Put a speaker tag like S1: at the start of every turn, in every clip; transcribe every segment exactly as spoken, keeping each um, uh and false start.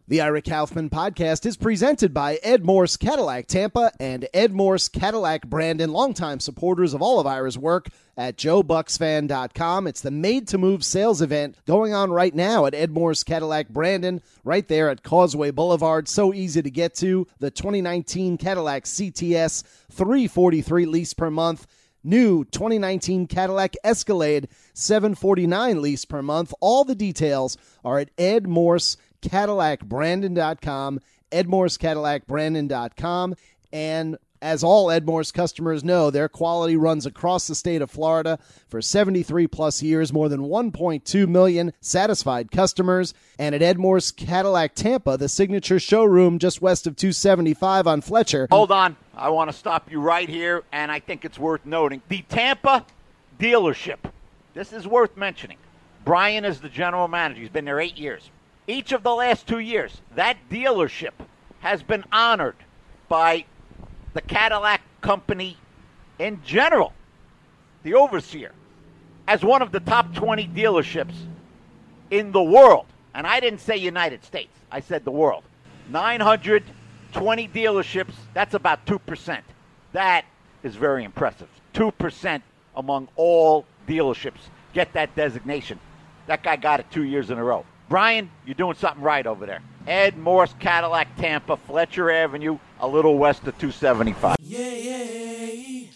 S1: The Ira Kaufman podcast is presented by Ed Morse Cadillac Tampa and Ed Morse Cadillac Brandon, longtime supporters of all of Ira's work at joe bucks fan dot com. It's the Made to Move sales event going on right now at Ed Morse Cadillac Brandon, right there at Causeway Boulevard. So easy to get to. The twenty nineteen Cadillac C T S, three hundred forty-three dollars lease per month. New twenty nineteen Cadillac Escalade, seven hundred forty-nine dollars lease per month. All the details are at Ed Morse Cadillac Brandon dot com, Ed Morse Cadillac Brandon dot com. And as all Ed Morse customers know, their quality runs across the state of Florida for seventy-three plus years, more than one point two million satisfied customers. And at Ed Morse Cadillac Tampa, the signature showroom just west of two seventy-five on Fletcher.
S2: Hold on. I want to stop you right here, and I think it's worth noting. The Tampa dealership, this is worth mentioning. Brian is the general manager. He's been there eight years. Each of the last two years, that dealership has been honored by the Cadillac company in general, the overseer, as one of the top twenty dealerships in the world. And I didn't say United States. I said the world. nine hundred twenty dealerships, that's about two percent. That is very impressive. two percent among all dealerships get that designation. That guy got it two years in a row. Brian, you're doing something right over there. Ed Morse Cadillac Tampa, Fletcher Avenue, a little west of two seventy-five.
S1: Yeah, yeah,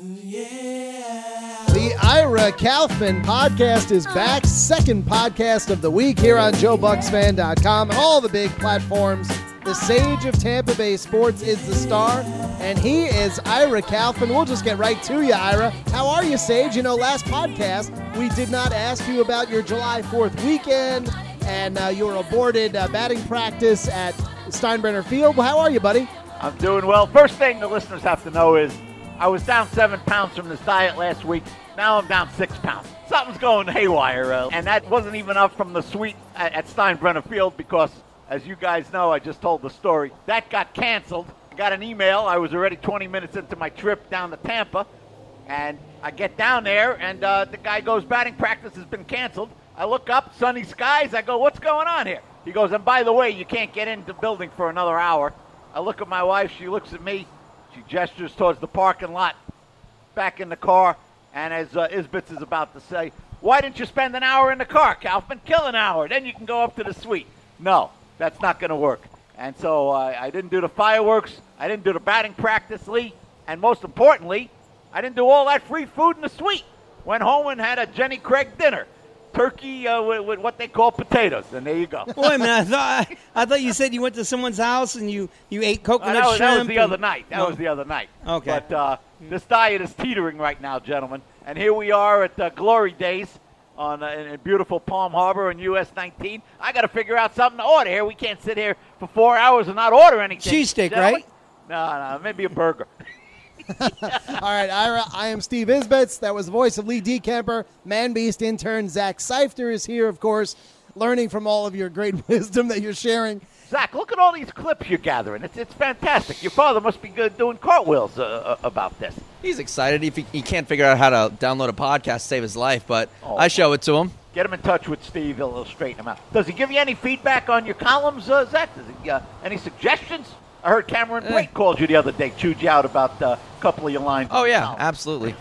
S1: yeah. The Ira Kaufman podcast is back. Second podcast of the week here on joe bucks fan dot com and all the big platforms. The sage of Tampa Bay sports is the star, and he is Ira Kaufman. We'll just get right to you, Ira. How are you, Sage? You know, last podcast, we did not ask you about your July fourth weekend and uh, your aborted uh, batting practice at Steinbrenner Field. Well, how are you, buddy?
S2: I'm doing well. First thing the listeners have to know is I was down seven pounds from this diet last week. Now I'm down six pounds. Something's going haywire, uh, and that wasn't even up from the suite at, at Steinbrenner Field because, as you guys know, I just told the story. That got canceled. I got an email. I was already twenty minutes into my trip down to Tampa, and I get down there, and uh, the guy goes, batting practice has been canceled. I look up, sunny skies. I go, what's going on here? He goes, and by the way, you can't get into the building for another hour. I look at my wife. She looks at me. She gestures towards the parking lot, back in the car, and as uh, Isbitz is about to say, why didn't you spend an hour in the car, Kaufman? Kill an hour. Then you can go up to the suite. No. That's not going to work. And so uh, I didn't do the fireworks. I didn't do the batting practice, Lee. And most importantly, I didn't do all that free food in the suite. Went home and had a Jenny Craig dinner. Turkey uh, with, with what they call potatoes. And there you go.
S3: Wait a minute. I thought, I, I thought you said you went to someone's house and you, you ate coconut
S2: uh, that was,
S3: shrimp.
S2: That was the
S3: and,
S2: other night. That
S3: oh.
S2: was the other night.
S3: Okay.
S2: But uh, this diet is teetering right now, gentlemen. And here we are at uh, Glory Days on uh, in beautiful Palm Harbor on U S nineteen. I got to figure out something to order here. We can't sit here for four hours and not order anything.
S3: Cheesesteak,
S2: Gentlemen?
S3: right?
S2: No, no, maybe a burger.
S1: All right, Ira, I am Steve Isbitz. That was the voice of Lee DeKemper. Man Beast intern Zach Seifter is here, of course, learning from all of your great wisdom that you're sharing.
S2: Zach, look at all these clips you're gathering. It's it's fantastic. Your father must be good doing cartwheels uh, about this.
S4: He's excited. He, he can't figure out how to download a podcast to save his life, but
S2: oh,
S4: I show it to him.
S2: Get him in touch with Steve. He'll, he'll straighten him out. Does he give you any feedback on your columns, uh, Zach? Does he, uh, any suggestions? I heard Cameron Brake eh. called you the other day, chewed you out about uh, a couple of your lines.
S4: Oh, yeah, absolutely.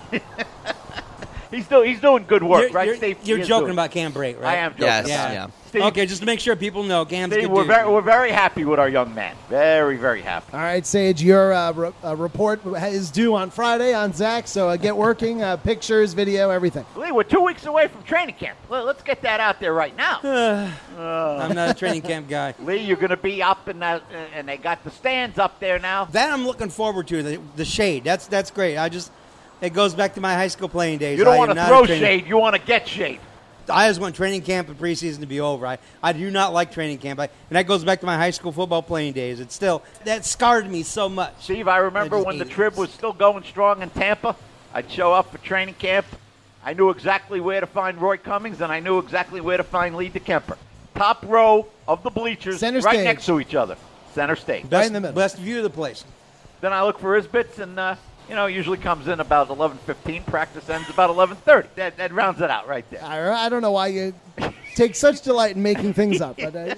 S2: he's, do, he's doing good work,
S3: you're,
S2: right,
S3: you're,
S2: Steve?
S3: You're
S2: He
S3: joking
S2: doing.
S3: about Cam Brake, right?
S2: I am joking.
S4: Yes,
S3: yeah.
S4: yeah.
S2: Steve,
S3: okay, just to make sure people know, Cam's
S2: Steve,
S3: good
S2: we're
S3: dude.
S2: very, we're very happy with our young man. Very, very happy.
S1: All right, Sage, your uh, re- uh, report is due on Friday on Zach, so uh, get working. Uh, pictures, video, everything.
S2: Lee, we're two weeks away from training camp. Well, let's get that out there right now.
S3: uh, I'm not a training camp guy.
S2: Lee, you're going to be up in that, and they got the stands up there now.
S3: That I'm looking forward to, the, the shade. That's that's great. I just It goes back to my high school playing days.
S2: You don't
S3: I
S2: want
S3: am
S2: to
S3: not
S2: throw
S3: a training-
S2: shade. You want to get shade.
S3: I just want training camp and preseason to be over. I, I do not like training camp. I, and that goes back to my high school football playing days. It's still, that scarred me so much.
S2: Steve, I remember
S3: I
S2: when the
S3: it.
S2: Trib was still going strong in Tampa. I'd show up for training camp. I knew exactly where to find Roy Cummings, and I knew exactly where to find Lee DeKemper. Top row of the bleachers,
S1: Center
S2: right
S1: stage.
S2: next to each other. Center stage.
S3: Best,
S1: in the middle.
S3: Best view of the place.
S2: Then I look for Isbitz, and, uh, you know, usually comes in about eleven fifteen. Practice ends about eleven thirty. That, that rounds it out right there.
S1: Ira, I don't know why you take such delight in making things up, but uh,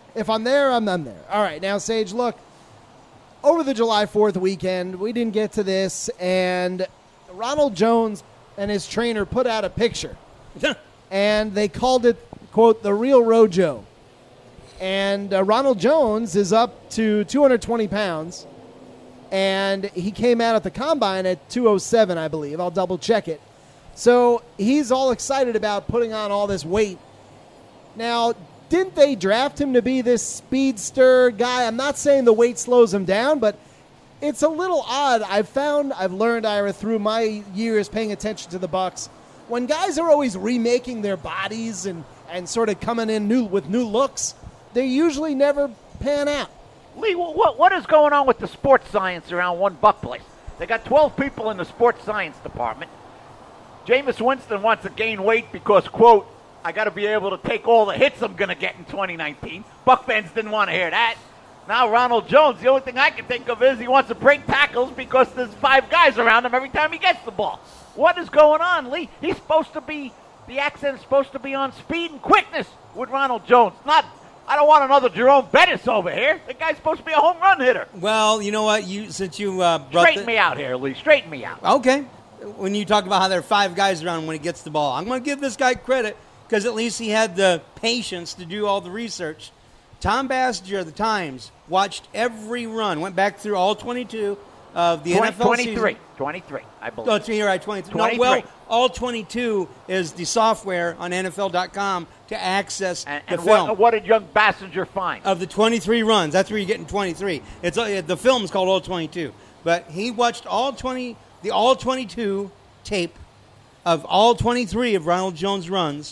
S1: If I'm there, I'm, I'm there. All right, now, Sage, look, over the July fourth weekend, we didn't get to this, and Ronald Jones and his trainer put out a picture, and they called it, quote, the real Rojo. And uh, Ronald Jones is up to two hundred twenty pounds, and he came out at the combine at two oh seven, I believe. I'll double check it. So he's all excited about putting on all this weight. Now, didn't they draft him to be this speedster guy? I'm not saying the weight slows him down, but it's a little odd. I've found, I've learned, Ira, through my years paying attention to the Bucks, when guys are always remaking their bodies and, and sort of coming in new with new looks, they usually never pan out.
S2: Lee, what what is going on with the sports science around one Buck place? They got twelve people in the sports science department. Jameis Winston wants to gain weight because, quote, I got to be able to take all the hits I'm going to get in twenty nineteen. Buck fans didn't want to hear that. Now Ronald Jones, the only thing I can think of is he wants to break tackles because there's five guys around him every time he gets the ball. What is going on, Lee? He's supposed to be, the accent is supposed to be on speed and quickness with Ronald Jones. Not, I don't want another Jerome Bettis over here. The guy's supposed to be a home run hitter.
S3: Well, you know what? You Since you uh, brought
S2: Straighten
S3: the-
S2: me out here, Lee. Straighten me out.
S3: Okay. When you talk about how there are five guys around when he gets the ball, I'm going to give this guy credit because at least he had the patience to do all the research. Tom Bassinger of the Times watched every run, went back through all twenty-two of the
S2: twenty,
S3: N F L
S2: twenty-three.
S3: season.
S2: twenty-three, I believe.
S3: Oh, you're right, twenty-three. No,
S2: twenty-three.
S3: well, all twenty-two is the software on N F L dot com to access
S2: and
S3: the
S2: and
S3: film.
S2: what, what did young Bassinger find?
S3: Of the twenty-three runs, that's where you're getting twenty-three. It's uh, the film's called All twenty-two, but he watched all twenty, the All twenty-two tape of all twenty-three of Ronald Jones' runs.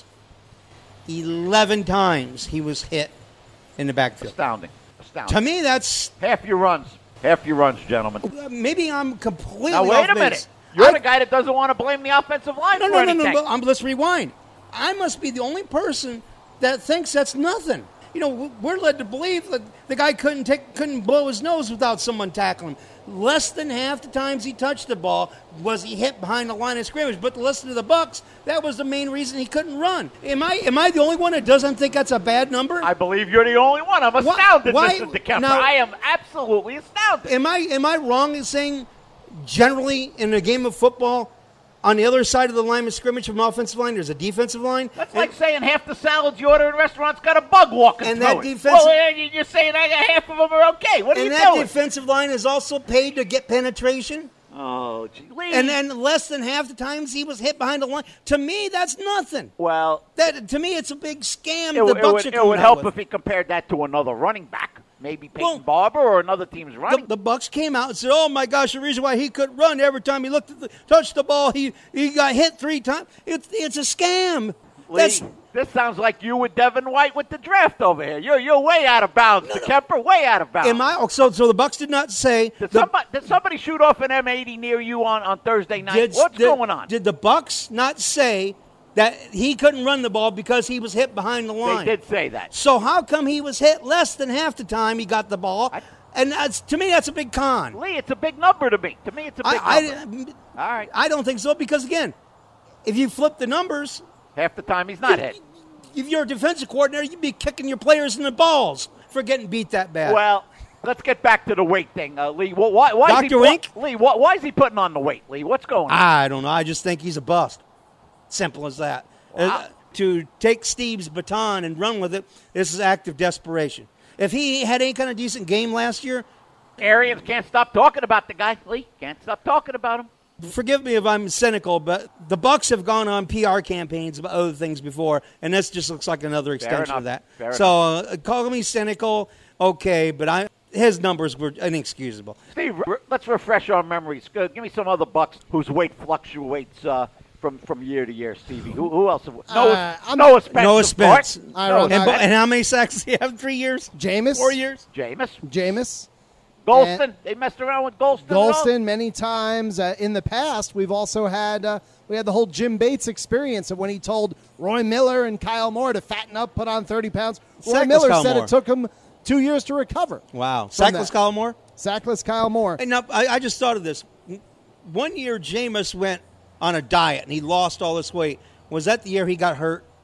S3: Eleven times he was hit in the backfield.
S2: Astounding. Astounding.
S3: To me, that's
S2: Half your runs. Half your runs, gentlemen.
S3: maybe I'm completely
S2: Now, wait
S3: off
S2: a minute.
S3: base.
S2: You're
S3: I-
S2: the guy that doesn't want to blame the offensive line
S3: No,
S2: for
S3: no, no,
S2: anything.
S3: no, no. Um, let's rewind. I must be the only person that thinks that's nothing. You know, we're led to believe that the guy couldn't take, couldn't blow his nose without someone tackling him. Less than half the times he touched the ball was he hit behind the line of scrimmage. But to listen to the Bucks, that was the main reason he couldn't run. Am I am I the only one that doesn't think that's a bad number?
S2: I believe you're the only one. I'm
S3: Why-
S2: astounded,
S3: why-
S2: Mister DeKemper.
S3: now-
S2: I am absolutely astounded.
S3: Am I am I wrong in saying generally in a game of football, on the other side of the line of scrimmage from an offensive line, there's a defensive line?
S2: That's
S3: And-
S2: like saying half the salads you order in restaurants got a bug walking
S3: And
S2: through
S3: that
S2: it.
S3: defensive-
S2: Well, uh, you're saying I got half of them are okay. What are
S3: And
S2: you
S3: that
S2: doing?
S3: defensive line is also paid to get penetration.
S2: oh, gee. Lee.
S3: And then less than half the times he was hit behind the line. To me, that's nothing.
S2: well,
S3: That to me, it's a big scam.
S2: it,
S3: the
S2: would- it
S3: Bucs
S2: would,
S3: are
S2: it
S3: coming
S2: would
S3: out
S2: help
S3: with.
S2: if he compared that to another running back. Maybe Peyton
S3: Well,
S2: Barber or another team's
S3: The,
S2: running.
S3: the Bucks came out and said, "Oh my gosh, the reason why he couldn't run every time he looked at the touched the ball, he he got hit three times. It's it's a scam."
S2: Lee,
S3: That's
S2: this sounds like you with Devin White with the draft over here. You're you're way out of bounds, DeKemper. Way out of bounds.
S3: am I? oh, So so the Bucks did not say.
S2: Did,
S3: the,
S2: somebody, did somebody shoot off an M eighty near you on, on Thursday night?
S3: did,
S2: What's
S3: did-
S2: going on?
S3: Did the Bucks not say that he couldn't run the ball because he was hit behind the
S2: they
S3: line?
S2: did say that.
S3: So how come he was hit less than half the time he got the ball?
S2: I-
S3: and that's, to me, that's a big con.
S2: Lee, it's a big number to me. To me, it's a big
S3: I,
S2: number.
S3: I,
S2: All right.
S3: I don't think so because, again, if you flip the numbers,
S2: Half the time he's not hit.
S3: if you're a defensive coordinator, you'd be kicking your players in the balls for getting beat that bad.
S2: Well, let's get back to the weight thing, uh, Lee. Wh- Why, why is he
S3: Doctor Wink?
S2: Lee, why, why is he putting on the weight, Lee? What's going on?
S3: I don't know. I just think he's a bust. Simple as that.
S2: Wow.
S3: Uh, to take Steve's baton and run with it, this is act of desperation. If he had any kind of decent game last year,
S2: Arians can't stop talking about the guy, Lee. Can't stop talking about him.
S3: forgive me if I'm cynical, but the Bucks have gone on P R campaigns about other things before, and this just looks like another extension
S2: enough.
S3: of that.
S2: Fair
S3: so uh, call me cynical, okay, but I his numbers were inexcusable.
S2: Steve, re- let's refresh our memories. Go- Give me some other Bucks whose weight fluctuates uh, from, from year to year, Stevie. Who, who else? Have, Noah,
S1: Uh, I'm-
S2: Noah Spence.
S3: Noah
S2: of
S3: Spence.
S2: course.
S1: I
S2: Noah
S1: don't know.
S3: And, bo-
S2: Spence.
S3: and how many sacks does he have? Three years?
S1: Jameis,
S3: Four years?
S2: Jameis.
S1: Jameis,
S2: Golston. They messed around with Golston. at all?
S1: Golston many times uh, in the past. We've also had uh, we had the whole Jim Bates experience of when he told Roy Miller and Kyle Moore to fatten up, put on thirty pounds. Roy
S3: Sackless
S1: Miller
S3: Kyle
S1: said
S3: Moore.
S1: it took him two years to recover.
S3: Wow.
S1: From
S3: Sackless
S1: that.
S3: Kyle Moore?
S1: Sackless Kyle Moore.
S3: Hey, now, I, I just thought of this. One year, Jameis went on a diet, and he lost all this weight. Was that the year he got hurt?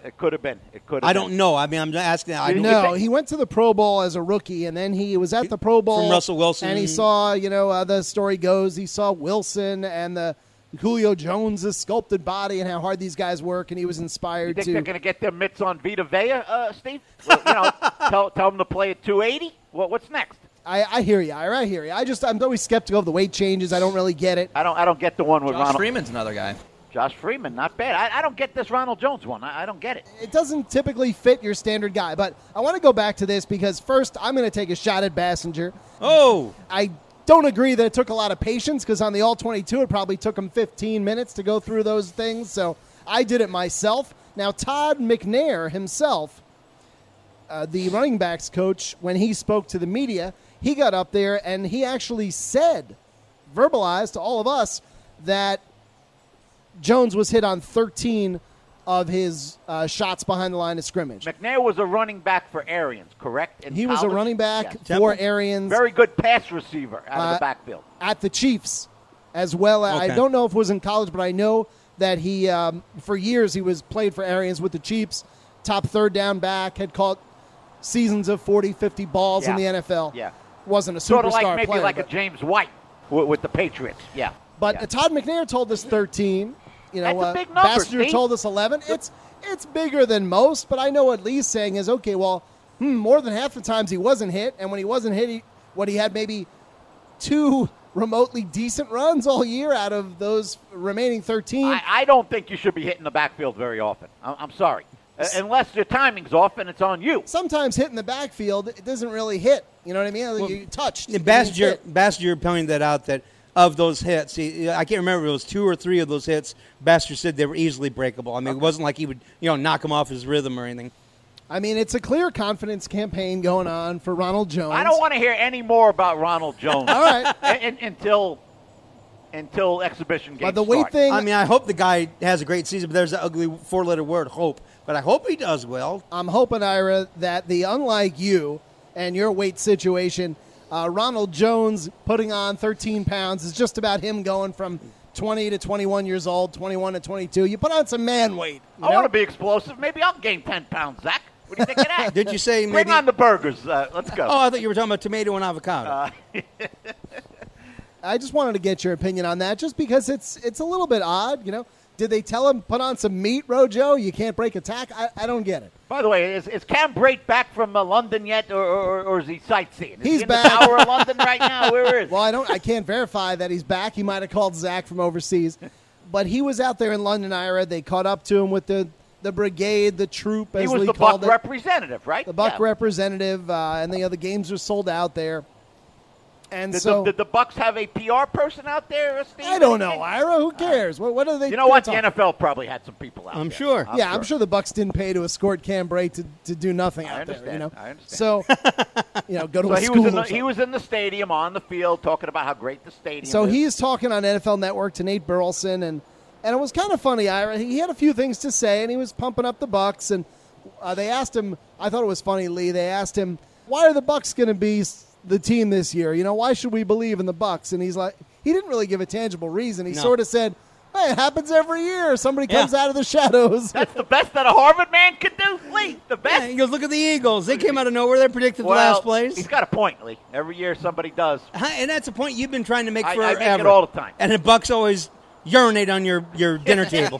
S2: It could have been. It could have
S3: I
S2: been.
S3: don't know. I mean, I'm asking. I don't
S1: No, he went to the Pro Bowl as a rookie, and then he was at the Pro Bowl
S3: From Russell Wilson.
S1: and he saw, you know, uh, the story goes, he saw Wilson and the Julio Jones' sculpted body and how hard these guys work, and he was inspired
S2: You think
S1: to.
S2: they're going to get their mitts on Vita Vea, uh, Steve? Well, you know, tell, tell them to play at two eighty? What, what's next?
S1: I, I hear you, Ira. I hear you. I just I'm always skeptical of the weight changes. I don't really get it.
S2: I don't I don't get the one with
S4: Josh
S2: Ronald.
S4: Freeman's another guy.
S2: Josh Freeman, not bad. I, I don't get this Ronald Jones one. I, I don't get it.
S1: It doesn't typically fit your standard guy, but I want to go back to this because first I'm going to take a shot at Bassinger.
S3: Oh,
S1: I don't agree that it took a lot of patience because on the all twenty-two it probably took him fifteen minutes to go through those things, so I did it myself. Now Todd McNair himself, uh, the running backs coach, when he spoke to the media, he got up there and he actually said, verbalized to all of us, that Jones was hit on thirteen of his uh, shots behind the line of scrimmage.
S2: McNair was a running back for Arians, correct? In
S1: He was a
S2: college?
S1: running back
S2: Yes.
S1: for Arians.
S2: Very good pass receiver out of
S1: Uh,
S2: the backfield.
S1: At the Chiefs as well. I
S3: Okay.
S1: don't know if it was in college, but I know that he, um, for years, he was played for Arians with the Chiefs, top third down back, had caught seasons of forty, fifty balls in
S2: Yeah.
S1: the N F L.
S2: Yeah.
S1: Wasn't a superstar
S2: Sort of like maybe
S1: player.
S2: like
S1: but
S2: a James White with, with the Patriots. Yeah.
S1: but
S2: yeah.
S1: uh, Todd McNair told us thirteen. You know,
S2: That's a
S1: uh,
S2: big number,
S1: Bassinger
S2: Steve.
S1: told us eleven. It's it's bigger than most, but I know what Lee's saying is, okay, well, hmm, more than half the times he wasn't hit, and when he wasn't hit, he, what he had maybe two remotely decent runs all year out of those remaining thirteen.
S2: I, I don't think you should be hitting the backfield very often. I'm, I'm sorry. Uh, unless your timing's off and it's on you.
S1: Sometimes hitting the backfield, it doesn't really hit. You know what I mean? Like you touched.
S3: And
S1: It didn't
S3: Bassinger,
S1: hit.
S3: Bassinger pointed that out that of those hits, he, I can't remember if it was two or three of those hits. Bassinger said they were easily breakable. I mean, it wasn't like he would, you know, knock him off his rhythm or anything.
S1: I mean, it's a clear confidence campaign going on for Ronald Jones.
S2: I don't want to hear any more about Ronald Jones.
S1: All right.
S2: a- a- until until exhibition games
S1: But the weight
S2: start.
S1: thing,
S3: I mean, I hope the guy has a great season, but there's that ugly four-letter word, hope. But I hope he does well.
S1: I'm hoping, Ira, that the unlike you and your weight situation, uh, Ronald Jones putting on thirteen pounds is just about him going from twenty to twenty-one years old, twenty-one to twenty-two. You put on some man weight. You
S2: I
S1: know?
S2: want to be explosive. Maybe I'll gain ten pounds, Zach. What do you think of that?
S3: Did you say
S2: Bring
S3: maybe?
S2: on the burgers. Uh, let's go.
S3: Oh, I thought you were talking about tomato and avocado.
S1: I just wanted to get your opinion on that, just because it's it's a little bit odd. You know, did they tell him put on some meat, Rojo? You can't break a tack. I, I don't get it.
S2: By the way, is, is Cam Brate back from uh, London yet, or, or, or is he sightseeing? Is
S1: He's
S2: he in
S1: back.
S2: the Tower of London right now? Where is he?
S1: Well, I don't. I can't verify that he's back. He might have called Zach from overseas, but he was out there in London, Ira. They caught up to him with the the brigade, the troop, as
S2: He was
S1: Lee
S2: the
S1: called
S2: Buck
S1: it.
S2: representative, right?
S1: The Buck
S2: Yeah.
S1: representative, uh, and the other games are sold out there. And
S2: Did,
S1: so
S2: the, did the Bucks have a P R person out there, uh, Steve?
S1: I don't know, Ira. Who cares? What, what are they?
S2: You know what?
S1: gonna
S2: The
S1: talk-
S2: N F L probably had some people out
S3: I'm
S2: there.
S3: sure.
S1: yeah, I'm sure the Bucks didn't pay to escort Cam Brate to, to do nothing
S2: I
S1: out there. You
S2: understand.
S1: know,
S2: I understand.
S1: so you know, go to
S2: So
S1: a
S2: he
S1: school.
S2: was, in
S1: or
S2: the, he
S1: something.
S2: was in the stadium, on the field, talking about how great the stadium
S1: So
S2: is.
S1: he's talking on N F L Network to Nate Burleson, and and it was kind of funny. Ira, he had a few things to say, and he was pumping up the Bucks. And uh, they asked him. I thought it was funny, Lee. They asked him, "Why are the Bucks going to be s- the team this year? You know, why should we believe in the Bucks?" And he's like, he didn't really give a tangible reason. He
S3: No.
S1: sort of said, "Hey, it happens every year. Somebody
S3: Yeah.
S1: comes out of the shadows."
S2: That's the best that a Harvard man could do, Lee. The
S3: Yeah,
S2: best.
S3: he goes, look at the Eagles. They came out of nowhere. They predicted
S2: well,
S3: last place.
S2: he's got a point, Lee. Every year somebody does.
S3: Huh, And that's a point you've been trying to make
S2: I- I
S3: forever.
S2: make it all the time.
S3: And the Bucks always urinate on your, your dinner table.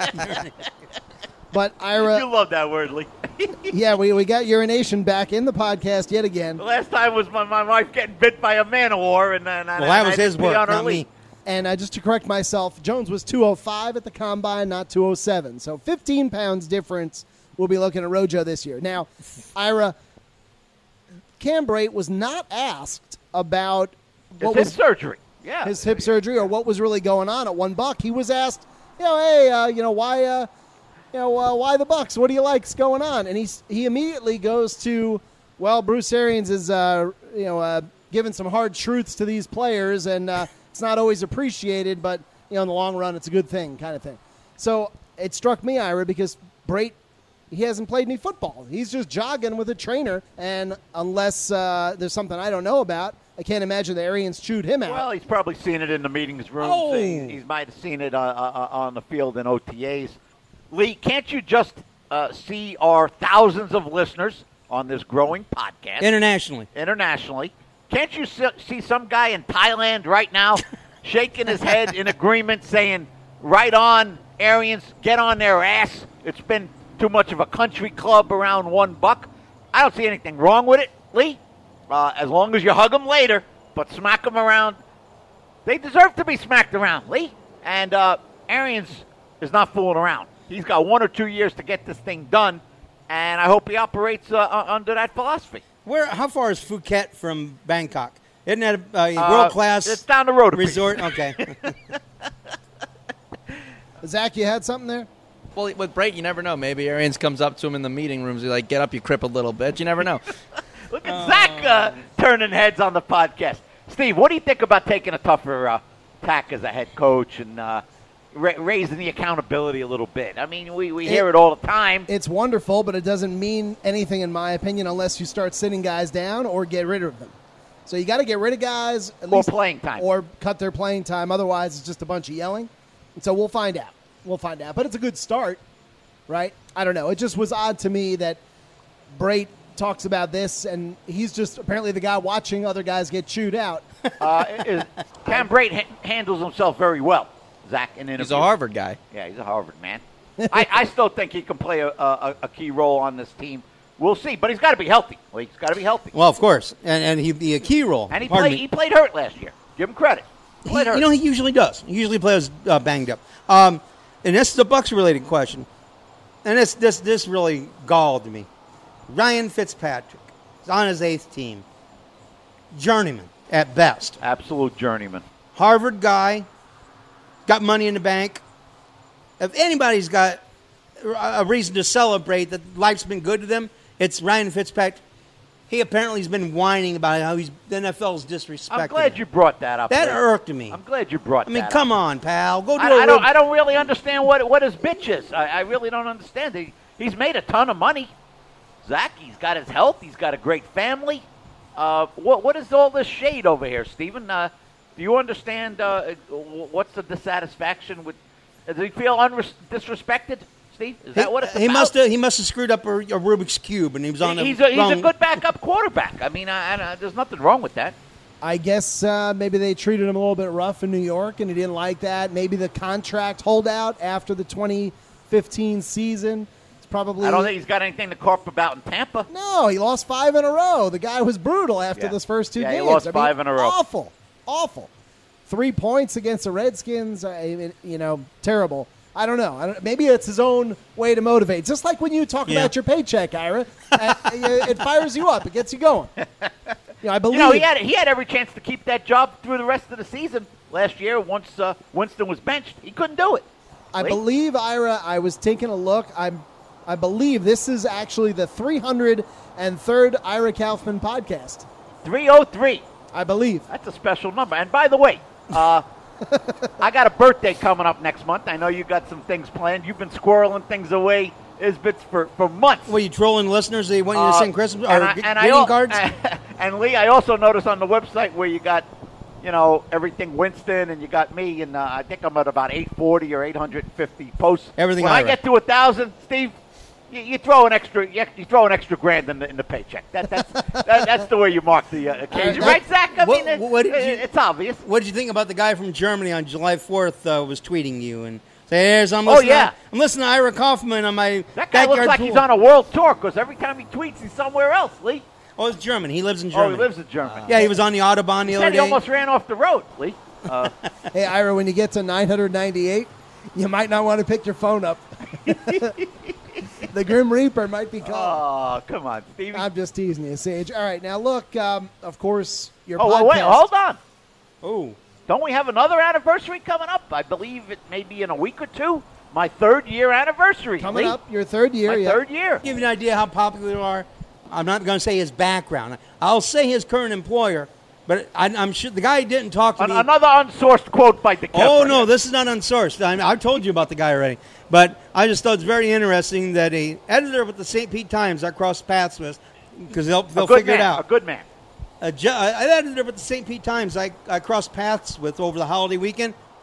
S1: But
S2: You
S1: Ira,
S2: love that word, Lee.
S1: yeah, we, we got urination back in the podcast yet again.
S2: The last time was my, my wife getting bit by a man of war, and then
S3: Well, that was his work, not me.
S1: And uh, just to correct myself, Jones was two oh five at the combine, not two oh seven. So fifteen pounds difference. We'll be looking at Rojo this year. Now, Ira, Cam Brate was not asked about
S2: It's
S1: what
S2: his
S1: was
S2: surgery. Yeah.
S1: his hip surgery or what was really going on at one buck. He was asked, you know, hey, uh, you know, why, uh, you know, uh, why the Bucks? What do you like's going on? And he's he immediately goes to, well, Bruce Arians is, uh, you know, uh, giving some hard truths to these players, and uh, it's not always appreciated, but you know, in the long run, it's a good thing, kind of thing. So it struck me, Ira, because Brate, he hasn't played any football. He's just jogging with a trainer, and unless uh, there's something I don't know about, I can't imagine the Arians chewed him out.
S2: Well, he's probably seen it in the meetings room.
S3: Oh.
S2: He, he might have seen it uh, uh, on the field in O T As. Lee, can't you just uh, see our thousands of listeners on this growing podcast.
S3: Internationally.
S2: Internationally. Can't you see some guy in Thailand right now shaking his head in agreement saying, right on, Arians, get on their ass. It's been too much of a country club around one buck. I don't see anything wrong with it, Lee, uh, as long as you hug them later, but smack them around. They deserve to be smacked around, Lee. And uh, Arians is not fooling around. He's got one or two years to get this thing done, and I hope he operates uh, under that philosophy.
S3: Where? How far is Phuket from Bangkok? Isn't that a, a
S2: Uh,
S3: world-class
S2: It's down the road a piece.
S3: resort? Okay.
S1: Zach, you had something there?
S4: Well, with Brate, you never know. Maybe Arians comes up to him in the meeting rooms. He's like, get up, you crippled little bitch. You never know.
S2: Look at Zach uh, turning heads on the podcast. Steve, what do you think about taking a tougher uh, tack as a head coach and uh, ra- raising the accountability a little bit? I mean, we, we hear it all the time.
S1: It's wonderful, but it doesn't mean anything, in my opinion, unless you start sitting guys down or get rid of them. So you got to get rid of guys. At
S2: Or
S1: least,
S2: playing time.
S1: Or cut their playing time. Otherwise, it's just a bunch of yelling. And so we'll find out. We'll find out. But it's a good start, right? I don't know. It just was odd to me that Brate talks about this, and he's just apparently the guy watching other guys get chewed out.
S2: Uh, is, Cam Brate ha- handles himself very well, Zach, in interviews.
S4: He's a Harvard guy.
S2: Yeah, he's a Harvard man. I, I still think he can play a, a, a key role on this team. We'll see, but he's got to be healthy. Well, he's got to be healthy.
S3: Well, of course. And, and he'd be a key role.
S2: And he
S3: Pardon
S2: played,
S3: me.
S2: he played hurt last year. Give him credit. He
S3: He-
S2: played hurt.
S3: you know, he usually does. He usually plays uh, banged up. Um, and this is a Bucks-related question. And this, this, this really galled me. Ryan Fitzpatrick is on his eighth team. Journeyman at best.
S2: Absolute journeyman.
S3: Harvard guy. Got money in the bank. If anybody's got a reason to celebrate that life's been good to them, it's Ryan Fitzpatrick. He apparently has been whining about how he's the N F L's disrespected
S2: I'm glad
S3: him.
S2: you brought that up.
S3: That
S2: Lee.
S3: irked me.
S2: I'm glad you brought
S3: I mean,
S2: that
S3: come
S2: up.
S3: on, pal. Go do
S2: I,
S3: a
S2: I don't.
S3: real-
S2: I don't really understand what what his bitch is. I, I really don't understand. He, he's made a ton of money. Zach, he's got his health. He's got a great family. Uh, what what is all this shade over here, Stephen? Uh, do you understand uh, what's the dissatisfaction with? Does he feel unres- disrespected, Steve? Is that what it's
S3: he
S2: about?
S3: must have he must have screwed up a, a Rubik's cube, and he was on
S2: he's
S3: the
S2: a, he's
S3: wrong.
S2: a good backup quarterback. I mean, I, I, there's nothing wrong with that.
S1: I guess uh, maybe they treated him a little bit rough in New York, and he didn't like that. Maybe the contract holdout after the twenty fifteen season. It's probably.
S2: I don't think he's got anything to carp about in Tampa.
S1: No, he lost five in a row. The guy was brutal after
S2: Yeah.
S1: those first two
S2: Yeah, he
S1: games.
S2: lost
S1: I mean,
S2: five in a row.
S1: Awful, awful. Three points against the Redskins. I mean, you know, terrible. I don't know. I don't, maybe it's his own way to motivate. Just like when you talk
S3: Yeah.
S1: about your paycheck, Ira, uh, it fires you up. It gets you going. You know, I believe.
S2: You know, he had he had every chance to keep that job through the rest of the season last year. Once uh, Winston was benched, he couldn't do it.
S1: I
S2: Lee?
S1: believe, Ira, I was taking a look. I'm, I believe this is actually the three hundred third Ira Kaufman podcast.
S2: three oh three.
S1: I believe.
S2: That's a special number. And by the way, uh, I got a birthday coming up next month. I know you got some things planned. You've been squirreling things away, Isbits, for, for months.
S3: Were you trolling listeners? They want you to
S2: Uh,
S3: send Christmas or
S2: and I-
S3: g-
S2: and I
S3: greeting
S2: al-
S3: cards?
S2: And Lee, I also noticed on the website where you got, you know, everything Winston, and you got me, and uh, I think I'm at about eight forty or eight fifty posts.
S3: Everything
S2: When I
S3: Ira.
S2: get to a thousand, Steve, you, you throw an extra, you, you throw an extra grand in the, in the paycheck. That, that's that, that's the way you mark the uh, occasion,
S3: Uh,
S2: right, Zach? I
S3: what-
S2: mean, it-
S3: what did you-
S2: it's obvious.
S3: What did you think about the guy from Germany on July fourth uh, was tweeting you and say, "Here's I'm
S2: Oh,
S3: listening.
S2: yeah.
S3: I'm listening to Ira Kaufman on my
S2: That guy looks
S3: backyard
S2: like
S3: pool."
S2: he's on a world tour because every time he tweets, he's somewhere else, Lee.
S3: Oh, it's German. He lives in
S2: Oh,
S3: Germany.
S2: he lives in Germany.
S3: Yeah, he was on the Autobahn the
S2: He
S3: other
S2: said he
S3: day.
S2: almost ran off the road, Lee. Uh,
S1: Hey, Ira, when you get to nine hundred ninety-eight, you might not want to pick your phone up. The Grim Reaper might be called.
S2: oh, come on, Stevie.
S1: I'm just teasing you, Sage. All right, now look, um, of course, your
S2: Oh,
S1: podcast.
S2: well, wait, hold on.
S3: Oh,
S2: Don't we have another anniversary coming up? I believe it may be in a week or two. My third year anniversary.
S1: Coming
S2: Lee.
S1: up, your third year.
S2: My
S1: yeah.
S2: third year.
S3: give you an idea how popular you are. I'm not going to say his background. I'll say his current employer, but I, I'm sure the guy didn't talk to
S2: An-
S3: me.
S2: another unsourced quote by the
S3: Oh, no, this is not unsourced. I mean, I've told you about the guy already. But I just thought it's very interesting that a editor with the Saint Pete Times I crossed paths with, because they'll, they'll
S2: a good
S3: figure
S2: man,
S3: it out.
S2: A good man.
S3: A ju- an editor with the Saint Pete Times I, I crossed paths with over the holiday weekend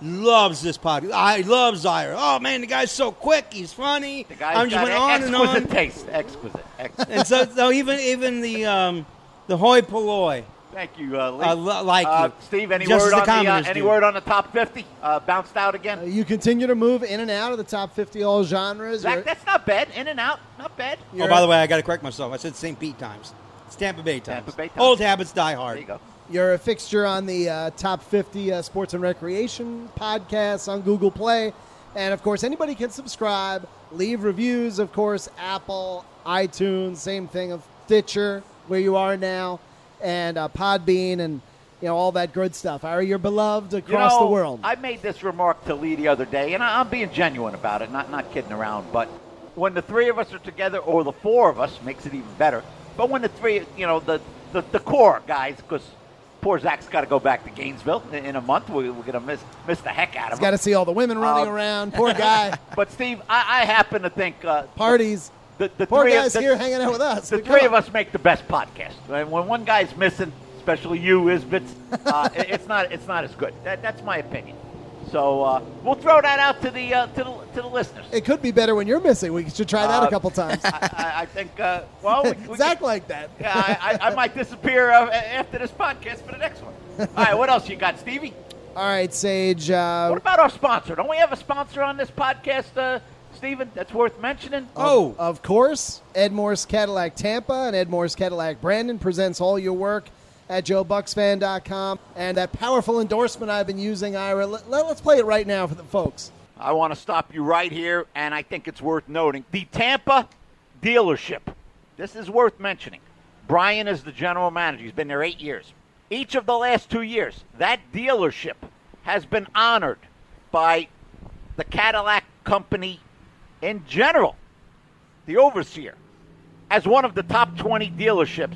S3: loves this podcast. I love Zaire. Oh, man, the guy's so quick. He's funny.
S2: The guy's
S3: I'm just
S2: got
S3: went on and
S2: exquisite
S3: on.
S2: taste. Exquisite. Exquisite.
S3: And so, so even even the um, the hoi polloi.
S2: Thank you, uh, Lee.
S3: I lo- like
S2: uh,
S3: you.
S2: Steve, any
S3: Just
S2: word
S3: as the
S2: on the uh,
S3: communists
S2: any
S3: do.
S2: word on the top fifty? Uh, bounced out again.
S1: Uh, you continue to move in and out of the top fifty all genres.
S2: Zach,
S1: You're-
S2: that's not bad. In and out, not bad.
S3: Oh, by the way, I got to correct myself. I said Saint Pete times. It's Tampa Bay times.
S2: Tampa Bay times.
S3: Old habits die hard.
S2: There you go.
S1: You're a fixture on the uh, top fifty uh, sports and recreation podcasts on Google Play. And, of course, anybody can subscribe, leave reviews, of course, Apple, iTunes, same thing of Stitcher, where you are now, and uh, Podbean, and, you know, all that good stuff. Are you beloved across
S2: you know,
S1: the world?
S2: I made this remark to Lee the other day, and I, I'm being genuine about it, not not kidding around. But when the three of us are together, or the four of us, makes it even better. But when the three, you know, the, the, the core guys, because poor Zach's got to go back to Gainesville in, in a month. We, we're going to miss miss the heck out of
S1: He's
S2: him.
S1: got to see all the women running
S2: Um,
S1: around. Poor guy.
S2: But, Steve, I, I happen to think uh,
S1: Parties.
S2: the, the
S1: Poor
S2: three
S1: guy's
S2: of, the,
S1: here hanging out with us.
S2: The
S1: Come
S2: three
S1: on.
S2: of us make the best podcast. And when one guy's missing, especially you, Isbitz, uh, it- it's not it's not as good. That, that's my opinion. So uh, we'll throw that out to the uh, to the to the listeners.
S1: It could be better when you're missing. We should try that
S2: Uh,
S1: a couple times.
S2: I, I, I think. Uh, well, we, we
S1: Zach
S2: can-
S1: like that.
S2: yeah, I, I, I might disappear uh, after this podcast for the next one. All right, what else you got, Stevie?
S1: All right, Sage. Uh,
S2: What about our sponsor? Don't we have a sponsor on this podcast, uh, Steven? That's worth mentioning.
S3: Oh,
S1: Of course, Ed Morse Cadillac Tampa and Ed Morse Cadillac Brandon presents all your work at joe bucks fan dot com. And that powerful endorsement I've been using, Ira, let, let, let's play it right now for the folks.
S2: I want to stop you right here, and I think it's worth noting. The Tampa dealership. This is worth mentioning. Brian is the general manager. He's been there eight years. Each of the last two years, that dealership has been honored by the Cadillac company in general, the overseer, as one of the top twenty dealerships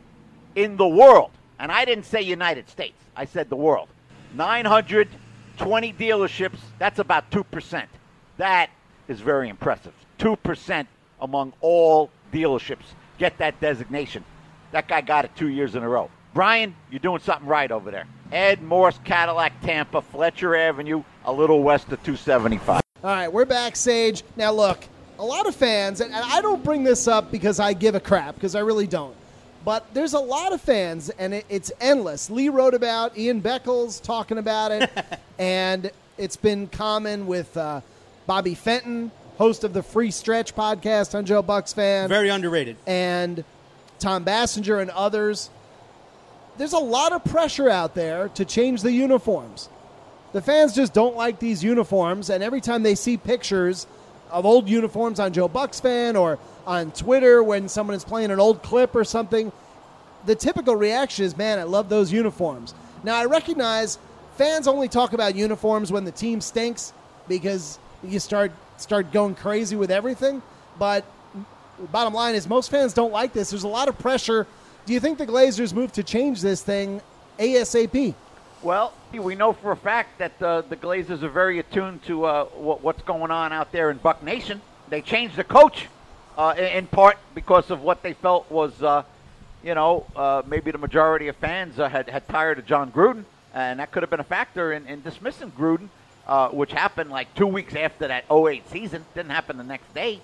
S2: in the world. And I didn't say United States. I said the world. nine hundred twenty dealerships, that's about two percent. That is very impressive. two percent among all dealerships get that designation. That guy got it two years in a row. Brian, you're doing something right over there. Ed Morse Cadillac Tampa, Fletcher Avenue, a little west of two seventy-five.
S1: All right, we're backstage. Now, look, a lot of fans, and and I don't bring this up because I give a crap, because I really don't. But there's a lot of fans, and it, it's endless. Lee wrote about Ian Beckles talking about it, and it's been common with uh, Bobby Fenton, host of the Free Stretch podcast on Joe Bucks Fan,
S3: very underrated.
S1: and Tom Bassinger and others. There's a lot of pressure out there to change the uniforms. The fans just don't like these uniforms, and every time they see pictures of old uniforms on Joe Bucks Fan or on Twitter when someone is playing an old clip or something, the typical reaction is, man, I love those uniforms. Now, I recognize fans only talk about uniforms when the team stinks because you start start going crazy with everything, but the bottom line is most fans don't like this. There's a lot of pressure. Do you think the Glazers move to change this thing ASAP?
S2: Well, we know for a fact that uh, the Glazers are very attuned to uh, what, what's going on out there in Buck Nation. They changed the coach uh, in, in part because of what they felt was, uh, you know, uh, maybe the majority of fans uh, had, had tired of John Gruden, and that could have been a factor in, in dismissing Gruden, uh, which happened like two weeks after that oh eight season. Didn't happen the next day.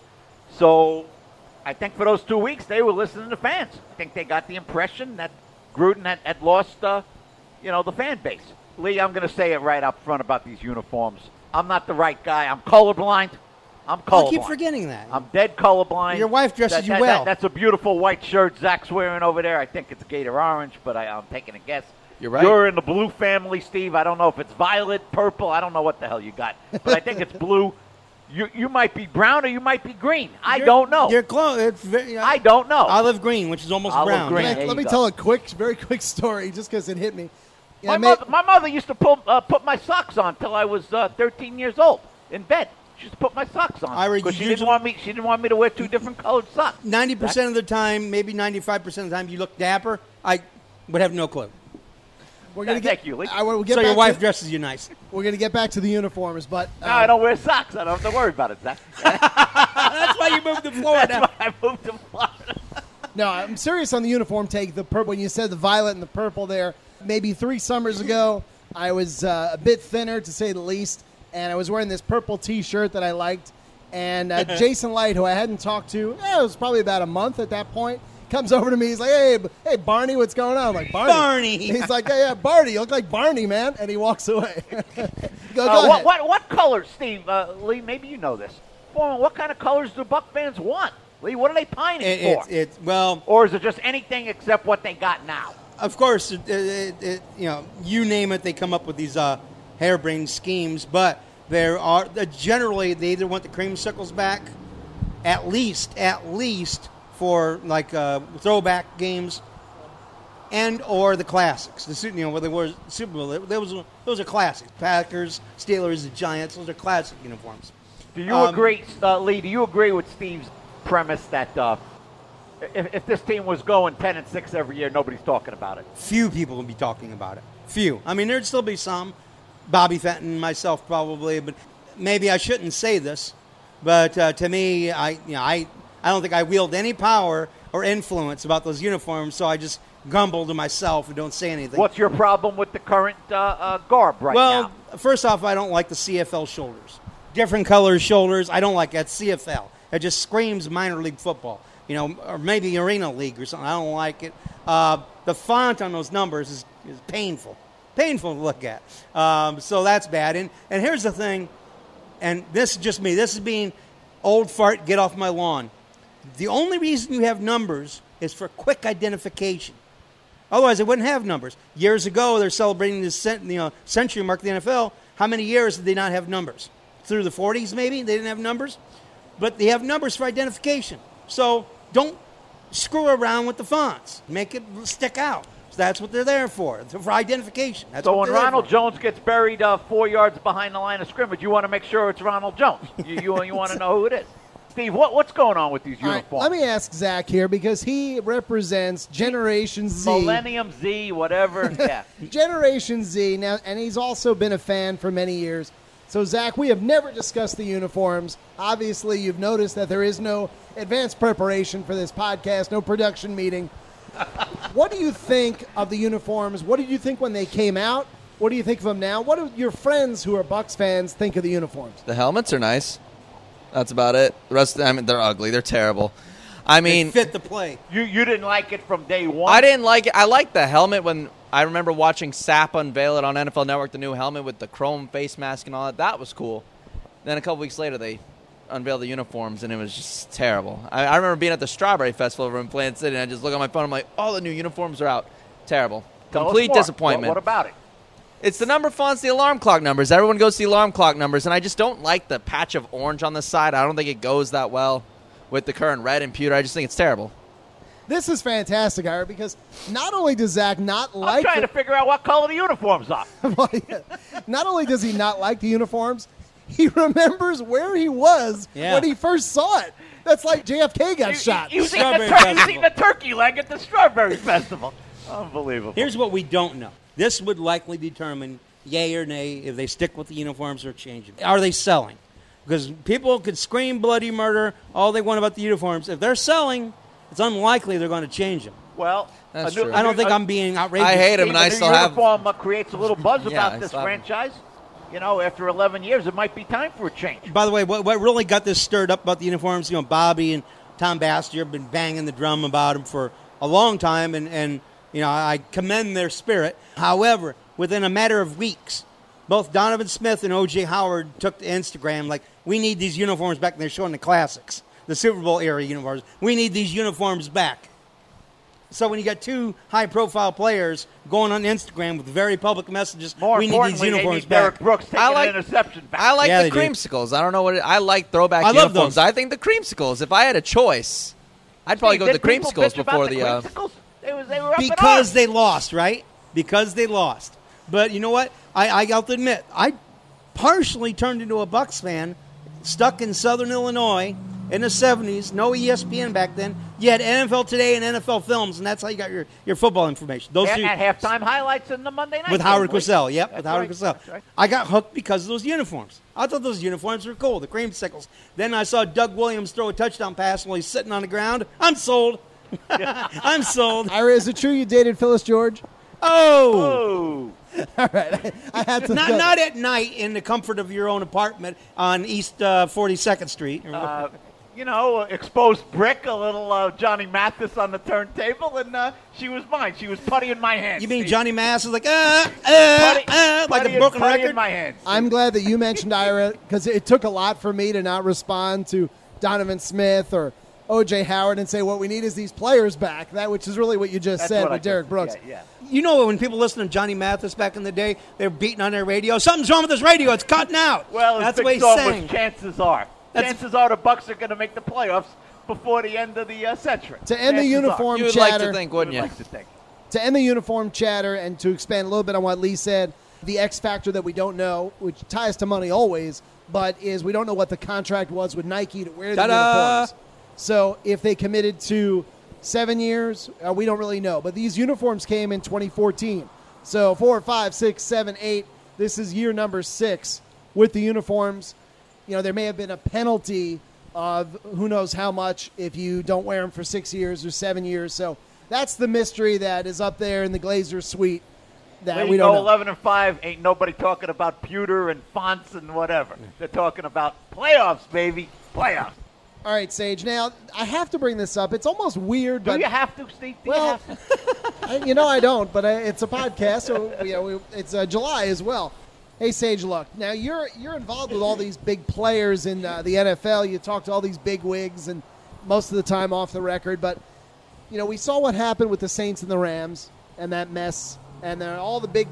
S2: So I think for those two weeks they were listening to fans. I think they got the impression that Gruden had, had lost uh, you know, the fan base. Lee, I'm going to say it right up front about these uniforms. I'm not the right guy. I'm colorblind. I'm colorblind.
S3: I keep forgetting that.
S2: I'm dead colorblind.
S3: Your wife dresses
S2: That-
S3: you
S2: that-
S3: well.
S2: that- that's a beautiful white shirt Zach's wearing over there. I think it's Gator Orange, but I, I'm taking a guess.
S4: You're right.
S2: You're in the blue family, Steve. I don't know if it's violet, purple. I don't know what the hell you got. But I think it's blue. You you might be brown or you might be green. I
S3: You're-
S2: don't know.
S3: You're close. It's very,
S2: I don't know.
S3: Olive green, which is almost
S2: Olive
S3: brown.
S2: green.
S1: Let,
S2: There
S1: let
S2: you
S1: me
S2: go.
S1: tell a quick, very quick story just because it hit me. Yeah,
S2: My,
S1: ma-
S2: mother, my mother used to pull, uh, put my socks on till I was uh, thirteen years old in bed. She used to put my socks on
S3: Ira,
S2: because she
S3: usually-
S2: didn't want me. She didn't want me to wear two different colored socks.
S3: Ninety percent of the time, maybe ninety-five percent of the time, you look dapper. I would have no clue.
S1: we're gonna
S2: Thank
S1: get,
S2: you, Lee.
S1: I, we'll get
S3: So
S1: back
S3: your wife
S1: to,
S3: dresses you nice.
S1: we're going to get back to the uniforms, but uh,
S2: No, I don't wear socks. I don't have to worry about it, Zach.
S3: That's why you moved to Florida.
S2: That's why I moved to Florida.
S1: no, I'm serious on the uniform take. The purple when you said the violet and the purple there, maybe three summers ago, I was uh, a bit thinner, to say the least, and I was wearing this purple T-shirt that I liked. And uh, Jason Light, who I hadn't talked to, eh, it was probably about a month at that point, comes over to me. He's like, hey, B- hey, Barney, what's going on? I'm like, Barney.
S3: Barney.
S1: He's like, yeah, yeah, Barney. You look like Barney, man. And he walks away. go, go
S2: Uh,
S1: ahead.
S2: what, what what colors, Steve? Uh, Lee, maybe you know this. Foreman, what kind of colors do Buck fans want? Lee, what are they pining
S3: It,
S2: for?
S3: it, it, well,
S2: or is it just anything except what they got now?
S3: of course, it, it, it, you know, you name it, they come up with these uh, harebrained schemes. But there are uh, generally they either want the creamsicles back, at least, at least for like uh, throwback games, and or the classics. The Su- you know, where they were Super Bowl. Those those are classics. Packers, Steelers, the Giants. Those are classic uniforms.
S2: Do you
S3: Um,
S2: agree, uh, Lee? Do you agree with Steve's premise that uh, if, if this team was going ten and six every year, nobody's talking about it?
S3: Few people will be talking about it. Few. I mean, there'd still be some. Bobby Fenton, myself probably, but maybe I shouldn't say this. But uh, to me, I you know I I don't think I wield any power or influence about those uniforms, so I just grumble to myself and don't say anything.
S2: What's your problem with the current uh, uh, garb right
S3: well,
S2: now?
S3: first off, I don't like the C F L shoulders. Different colors shoulders. I don't like that C F L. It just screams minor league football, you know, or maybe arena league or something. I don't like it. Uh, the font on those numbers is, is painful, painful to look at. Um, so that's bad. And and here's the thing, and this is just me. This is being old fart. Get off my lawn. The only reason you have numbers is for quick identification. Otherwise, they wouldn't have numbers. Years ago, they're celebrating the cent- you know, century mark of the N F L. How many years did they not have numbers? Through the forties, maybe? They didn't have numbers? But they have numbers for identification. So don't screw around with the fonts. Make it stick out. So that's what they're there for, for identification. That's
S2: So
S3: what
S2: when
S3: they're there
S2: Ronald
S3: for.
S2: Jones gets buried uh, four yards behind the line of scrimmage, you want to make sure it's Ronald Jones. You you, you want to know who it is. Steve, what, what's going on with these
S1: All right,
S2: uniforms?
S1: let me ask Zach here, because he represents Generation Z.
S2: Millennium Z, whatever. Yeah.
S1: Generation Z now, and he's also been a fan for many years. So, Zach, we have never discussed the uniforms. Obviously, you've noticed that there is no advanced preparation for this podcast, no production meeting. What do you think of the uniforms? What did you think when they came out? What do you think of them now? What do your friends who are Bucs fans think of the uniforms?
S4: The helmets are nice. That's about it. The rest of them, I mean, they're ugly. They're terrible. I
S3: They
S4: mean,
S3: fit the play.
S2: You you didn't like it from day one?
S4: I didn't like it. I liked the helmet when I remember watching Sapp unveil it on N F L Network, the new helmet with the chrome face mask and all that. That was cool. Then a couple weeks later, they unveiled the uniforms, and it was just terrible. I, I remember being at the Strawberry Festival over in Plant City, and I just look on my phone. I'm like, all the new uniforms are out. Terrible.
S2: Tell us
S4: Complete
S2: more.
S4: disappointment.
S2: What, what about it?
S4: It's the number fonts, the alarm clock numbers. Everyone goes to the alarm clock numbers, and I just don't like the patch of orange on the side. I don't think it goes that well with the current red and pewter. I just think it's terrible.
S1: This is fantastic, Ira, because not only does Zach not
S2: I'm
S1: like
S2: trying
S1: the,
S2: to figure out what color the uniforms are.
S1: well, yeah. Not only does he not like the uniforms, he remembers where he was
S3: Yeah.
S1: when he first saw it. That's like J F K got
S2: You-
S1: shot.
S2: You, you, seen the
S3: Strawberry
S2: tur- you
S3: Festival.
S2: seen the turkey leg at the Strawberry Festival. Unbelievable.
S3: Here's what we don't know. This would likely determine yay or nay if they stick with the uniforms or change them. Are they selling? Because people could scream bloody murder all they want about the uniforms. If they're selling, it's unlikely they're going to change them.
S2: well,
S4: That's
S2: a new-
S4: true.
S2: a
S3: I don't
S2: new-
S3: think
S2: a-
S3: I'm being outrageous.
S4: I hate 'em, and
S2: a
S4: I
S2: new
S4: still have-
S2: uniform uh, creates a little buzz
S4: Yeah,
S2: about
S4: I
S2: this
S4: still have 'em.
S2: franchise. You know, after eleven years, it might be time for a change.
S3: By the way, what, what really got this stirred up about the uniforms, you know, Bobby and Tom Bastier have been banging the drum about them for a long time, and, and you know, I commend their spirit. However, within a matter of weeks, both Donovan Smith and O J Howard took to Instagram like, we need these uniforms back, and they're showing the classics, the Super Bowl era uniforms. We need these uniforms back. So when you got two high-profile players going on Instagram with very public messages,
S2: More
S3: we need these
S2: importantly, they
S3: uniforms
S2: need
S3: back.
S2: Derek Brooks taking
S4: I like-
S2: an interception back.
S4: I like
S3: Yeah,
S4: the
S3: they do.
S4: creamsicles. I don't know what it, I like throwback
S3: I love
S4: uniforms.
S3: those.
S4: I think the creamsicles. If I had a choice, I'd probably
S2: Steve,
S4: go with the
S2: did people
S4: creamsicles
S2: bitch about
S4: before
S2: the
S4: the. Uh,
S2: creamsicles? They was they were up in
S3: Because
S2: arms.
S3: they lost, right? Because they lost. But you know what? I, I got to admit, I partially turned into a Bucks fan, stuck in Southern Illinois in the seventies. No E S P N back then. You had N F L Today and N F L Films, and that's how you got your, your football information. Those
S2: at,
S3: two
S2: at halftime highlights in the Monday night
S3: with
S2: game,
S3: Howard
S2: Lee.
S3: Cosell. Yep,
S2: That's
S3: with Howard
S2: right.
S3: Cosell.
S2: That's right.
S3: I got hooked because of those uniforms. I thought those uniforms were cool, the creamsicles. Then I saw Doug Williams throw a touchdown pass while he's sitting on the ground. I'm sold. I'm sold.
S1: Ira, is it true you dated Phyllis George?
S3: Oh!
S2: Oh,
S1: All right, I, I had to.
S3: Not
S1: go.
S3: not at night in the comfort of your own apartment on East uh, forty-second Street.
S2: Uh, you know, exposed brick, a little uh, Johnny Mathis on the turntable, and uh, she was mine. She was putty in my hand.
S3: You mean
S2: Steve.
S3: Johnny Mass is like, uh, uh,
S2: Putty,
S3: uh, like
S2: putty
S3: a broken
S2: in, putty
S3: record?
S2: in my hand.
S1: I'm glad that you mentioned Ira because it took a lot for me to not respond to Donovan Smith or O J Howard and say what we need is these players back. That which is really what you just
S2: That's
S1: said
S2: what
S1: with
S2: I
S1: Derek
S2: just-
S1: Brooks.
S2: Yeah, yeah.
S3: You know when people listen to Johnny Mathis back in the day, they're beating on their radio. Something's wrong with this radio. It's cutting out.
S2: Well,
S3: that's
S2: his
S3: what
S2: big
S3: he's
S2: song
S3: saying.
S2: was chances are.
S3: That's-
S2: chances are the Bucks are going to make the playoffs before the end of the uh, century.
S1: To end the
S2: Chances are.
S1: uniform
S4: You would
S1: chatter,
S4: like to think,
S2: You
S4: wouldn't
S2: would
S4: you?
S2: like to think.
S1: to end the uniform chatter and to expand a little bit on what Lee said, the X factor that we don't know, which ties to money always, but is we don't know what the contract was with Nike to wear the
S3: Ta-da!
S1: uniforms. So if they committed to seven years, uh, we don't really know. But these uniforms came in twenty fourteen. So four, five, six, seven, eight. This is year number six with the uniforms. You know, there may have been a penalty of who knows how much if you don't wear them for six years or seven years. So that's the mystery that is up there in the Glazers suite that
S2: There
S1: we
S2: you
S1: don't
S2: go,
S1: know.
S2: eleven and five. Ain't nobody talking about pewter and fonts and whatever. They're talking about playoffs, baby. Playoffs.
S1: All right, Sage. Now, I have to bring this up. It's almost weird,
S2: Do
S1: but
S2: you have to, Steve? Do
S1: Well,
S2: you have to?
S1: I, you know I don't, but I, it's a podcast, so you know we, it's uh, July as well. Hey, Sage, look. Now you're you're involved with all these big players in uh, the N F L. You talk to all these big wigs, and most of the time off the record. But you know we saw what happened with the Saints and the Rams, and that mess, and then all the big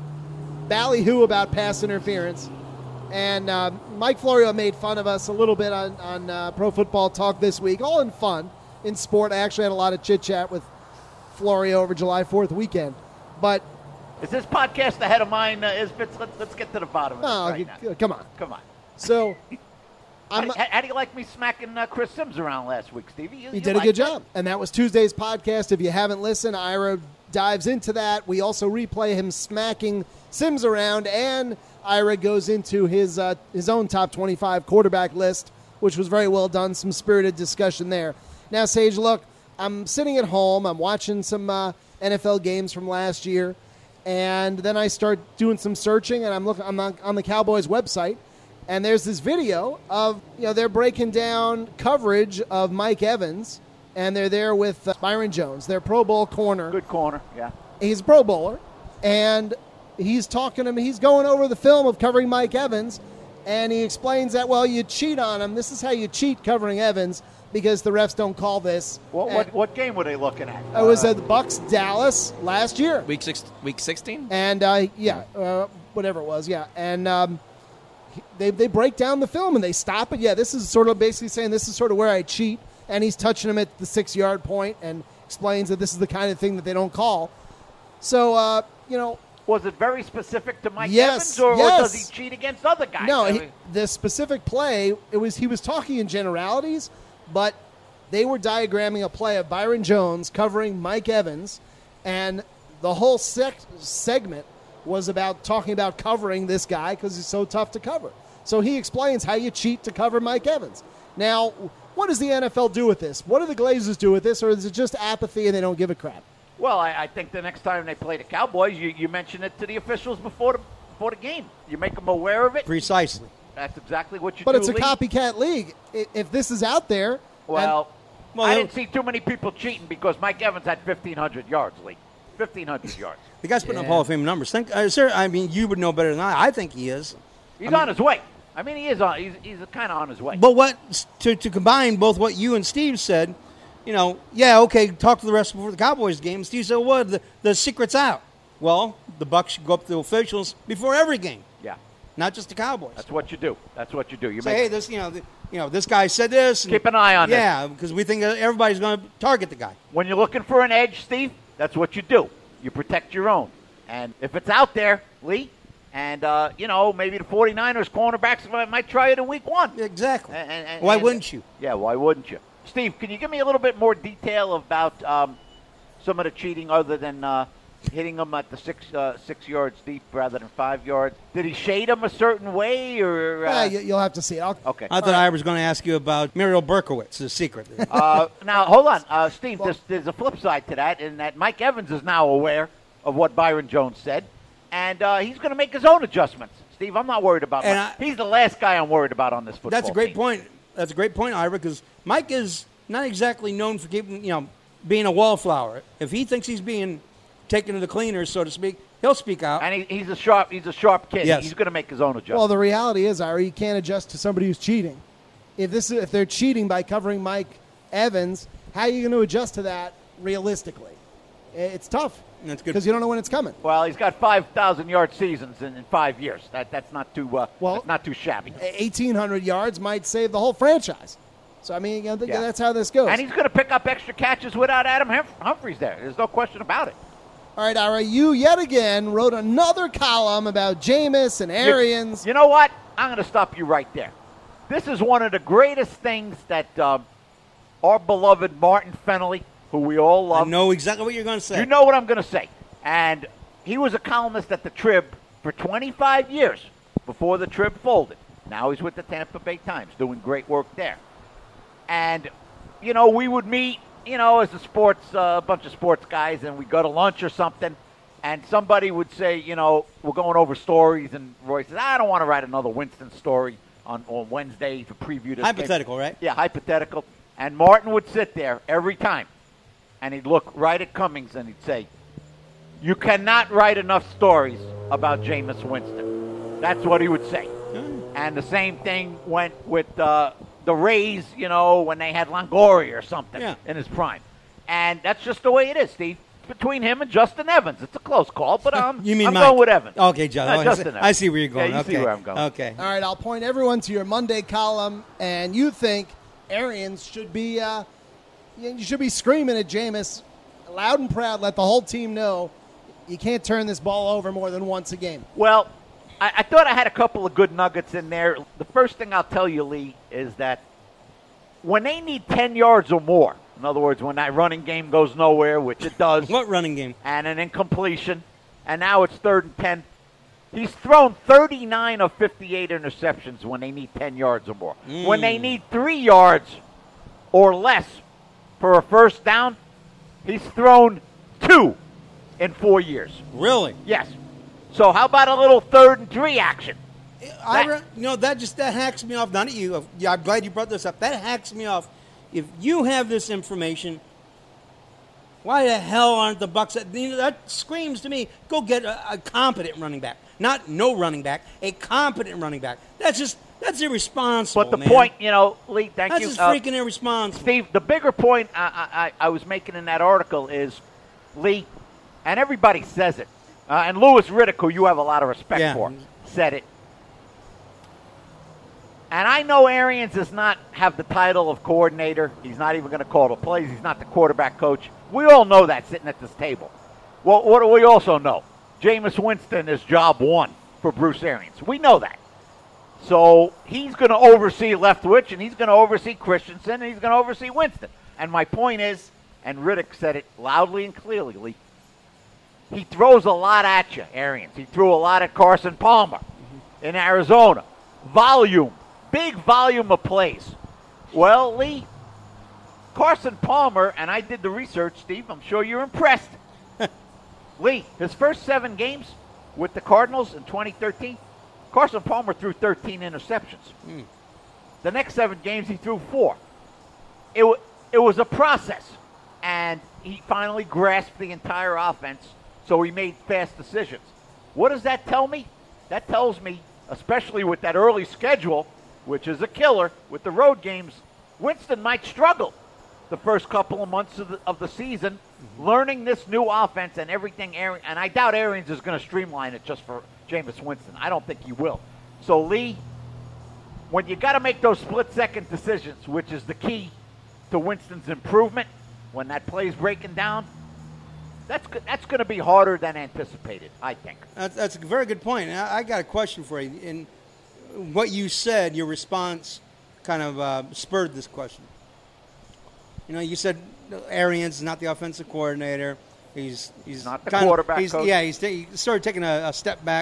S1: ballyhoo about pass interference. And uh, Mike Florio made fun of us a little bit on, on uh, Pro Football Talk this week, all in fun, in sport. I actually had a lot of chit-chat with Florio over July fourth weekend. But,
S2: Is this podcast ahead of mine, uh, Isbits? Let's, let's get to the bottom of this
S1: oh,
S2: right
S1: you-
S2: now.
S1: come on.
S2: Come on.
S1: So,
S2: How,
S1: I'm,
S2: do- how do you like me smacking uh, Chris Sims around last week, Stevie? You,
S1: he
S2: you
S1: did a
S2: liked
S1: good
S2: it?
S1: job. And that was Tuesday's podcast. If you haven't listened, Ira dives into that. We also replay him smacking Sims around, and Ira goes into his uh, his own top twenty-five quarterback list, which was very well done. Some spirited discussion there. Now, Sage, look, I'm sitting at home. I'm watching some uh, N F L games from last year, and then I start doing some searching, and I'm looking. I'm on, on the Cowboys website, and there's this video of you know they're breaking down coverage of Mike Evans, and they're there with uh, Byron Jones, their Pro Bowl corner.
S2: Good corner, yeah.
S1: He's a Pro Bowler, and he's talking to him. He's going over the film of covering Mike Evans, and he explains that, well, you cheat on him. This is how you cheat covering Evans because the refs don't call this.
S2: What,
S1: And
S2: what, what game were they looking at?
S1: It was at the Bucks Dallas last year,
S4: Week six, week sixteen.
S1: and uh, yeah, uh, whatever it was, yeah, and um, they they break down the film and they stop it. Yeah, this is sort of basically saying this is sort of where I cheat, and he's touching him at the six yard point and explains that this is the kind of thing that they don't call. So uh, you know.
S2: Was it very specific to Mike
S1: Yes,
S2: Evans, or,
S1: yes.
S2: or does he cheat against other guys?
S1: No,
S2: I
S1: he,
S2: mean,
S1: the specific play, it was he was talking in generalities, but they were diagramming a play of Byron Jones covering Mike Evans, and the whole sec- segment was about talking about covering this guy because he's so tough to cover. So he explains how you cheat to cover Mike Evans. Now, what does the N F L do with this? What do the Glazers do with this, or is it just apathy and they don't give a crap?
S2: well, I, I think the next time they play the Cowboys, you, you mention it to the officials before the before the game. You make them aware of it.
S3: Precisely.
S2: That's exactly what you
S1: But
S2: do.
S1: it's a
S2: Lee.
S1: copycat league. I- If this is out there, and-
S2: Well,
S3: Well,
S2: I
S3: they-
S2: didn't see too many people cheating because Mike Evans had fifteen hundred yards, Lee. fifteen hundred yards.
S3: The guy's putting up
S1: Yeah.
S3: Hall of Fame numbers. Think, uh, sir, I mean, you would know better than I. I think he is.
S2: He's on his way. I mean, he is on. He's, he's kind of on his way.
S3: But what to, to combine both what you and Steve said, you know, yeah, okay, talk to the rest before the Cowboys game. Steve said, "What? The, the secret's out." Well, the Bucs should go up to the officials before every game,
S2: yeah,
S3: not just the Cowboys.
S2: that's what you do. That's what you do. You
S3: Say,
S2: make
S3: hey, this, you know, the, you know, this guy said this. And,
S2: Keep an eye on this.
S3: Yeah, because we think that everybody's going to target the guy.
S2: when you're looking for an edge, Steve. That's what you do. You protect your own. And if it's out there, Lee, and uh, you know, maybe the 49ers cornerbacks might, might try it in week one.
S3: Exactly.
S2: And- and- and-
S3: Why
S2: and-
S3: wouldn't you?
S2: Yeah, why wouldn't you? Steve, can you give me a little bit more detail about um, some of the cheating other than uh, hitting them at the six uh, six yards deep rather than five yards? Did he shade them a certain way, or uh,
S1: uh, you, you'll have to see it. I'll,
S2: okay?
S3: I thought I was going to ask you about Muriel Berkowitz, the secret.
S2: Uh, now, hold on, uh, Steve. There's, there's a flip side to that, in that Mike Evans is now aware of what Byron Jones said, and uh, he's going to make his own adjustments. Steve, I'm not worried about
S3: And
S2: Mike.
S3: I-
S2: He's the last guy I'm worried about on this football
S3: That's a great
S2: team.
S3: point. That's a great point, Ira, because Mike is not exactly known for keeping, you know, being a wallflower. If he thinks he's being taken to the cleaners, so to speak, he'll speak out.
S2: And he, he's a sharp he's a sharp kid.
S3: Yes.
S2: He's going to make his own adjustments.
S1: Well, the reality is, Ira, you can't adjust to somebody who's cheating. If this is, if they're cheating by covering Mike Evans, how are you going to adjust to that realistically? It's tough.
S3: That's good.
S1: Because you don't know when it's coming.
S2: Well, he's got five thousand yard seasons in, in five years. That that's not too uh,
S1: Well-
S2: that's not too shabby.
S1: eighteen hundred yards might save the whole franchise. So, I mean, you know,
S2: Yeah.
S1: that's how this goes.
S2: And he's going to pick up extra catches without Adam Hum- Humphries there. There's no question about it.
S1: All right, Ira, you yet again wrote another column about Jameis and Arians.
S2: You know what? I'm going to stop you right there. This is one of the greatest things that um, our beloved Martin Fennelly, who we all
S3: I
S2: love,
S3: know exactly what you're going to say.
S2: you know what I'm going to say. And he was a columnist at the Trib for twenty-five years before the Trib folded. Now he's with the Tampa Bay Times doing great work there. And, you know, we would meet, you know, as a sports, uh, a bunch of sports guys, and we'd go to lunch or something, and somebody would say, you know, we're going over stories, and Roy says, I don't want to write another Winston story on, on Wednesday to preview this
S3: Hypothetical,
S2: game.
S3: right?
S2: Yeah, hypothetical. And Martin would sit there every time, and he'd look right at Cummings, and he'd say, you cannot write enough stories about Jameis Winston. That's what he would say. And the same thing went with uh, the Rays, you know, when they had Longoria or something
S3: Yeah.
S2: in his prime. And that's just the way it is, Steve. Between him and Justin Evans. It's a close call, but um,
S3: You mean
S2: I'm
S3: Mike.
S2: going with Evans.
S3: Okay, John.
S2: Uh,
S3: Oh, I
S2: Justin
S3: see-
S2: Evans.
S3: I see where you're going.
S2: Yeah, you
S3: okay.
S2: see where I'm going.
S3: Okay.
S1: All right, I'll point everyone to your Monday column, and you think Arians should be uh, you should be screaming at Jameis loud and proud, let the whole team know you can't turn this ball over more than once a game.
S2: Well, I, I thought I had a couple of good nuggets in there. The first thing I'll tell you, Lee, is that when they need ten yards or more, in other words, when that running game goes nowhere, which it does,
S3: What running game?
S2: and an incompletion, and now it's third and ten, he's thrown thirty-nine of fifty-eight interceptions when they need ten yards or more. When they need three yards or less for a first down, he's thrown two in four years.
S3: Really?
S2: Yes. So how about a little third and three action?
S3: Ira, you know, that just that hacks me off. None of you. Yeah, I'm glad you brought this up. That hacks me off. If you have this information, why the hell aren't the Bucks? You know, that screams to me. Go get a, a competent running back, not no running back, a competent running back. That's just that's irresponsible.
S2: But the
S3: man.
S2: point, you know, Lee, thank
S3: that's
S2: you.
S3: just
S2: Uh,
S3: freaking irresponsible.
S2: Steve, the bigger point I, I, I was making in that article is, Lee, and everybody says it, uh, and Louis Riddick, who you have a lot of respect
S3: Yeah.
S2: for, said it. And I know Arians does not have the title of coordinator. He's not even going to call the plays. He's not the quarterback coach. We all know that sitting at this table. Well, what do we also know? Jameis Winston is job one for Bruce Arians. We know that. So he's going to oversee Leftwich, and he's going to oversee Christensen, and he's going to oversee Winston. And my point is, and Riddick said it loudly and clearly, Lee, he throws a lot at you, Arians. He threw a lot at Carson Palmer in Arizona. Volume, big volume of plays. Well, Lee, Carson Palmer, and I did the research, Steve, I'm sure you're impressed. Lee, his first seven games with the Cardinals in twenty thirteen, Carson Palmer threw thirteen interceptions.
S3: Mm.
S2: The next seven games, he threw four. It, w- it was a process, and he finally grasped the entire offense, so he made fast decisions. What does that tell me? That tells me, especially with that early schedule, which is a killer with the road games, Winston might struggle the first couple of months of the, of the season, mm-hmm. learning this new offense and everything. Arians, and I doubt Arians is going to streamline it just for Jameis Winston. I don't think he will. So, Lee, when you got to make those split-second decisions, which is the key to Winston's improvement, when that play's breaking down, that's go- that's going to be harder than anticipated, I think.
S3: That's, that's a very good point. I, I got a question for you. In what you said, your response kind of uh, spurred this question. You know, you said Arians is not the offensive coordinator. He's he's
S2: Not the
S3: kind of-
S2: quarterback
S3: he's,
S2: coach.
S3: Yeah, he's ta- he started taking a, a step back.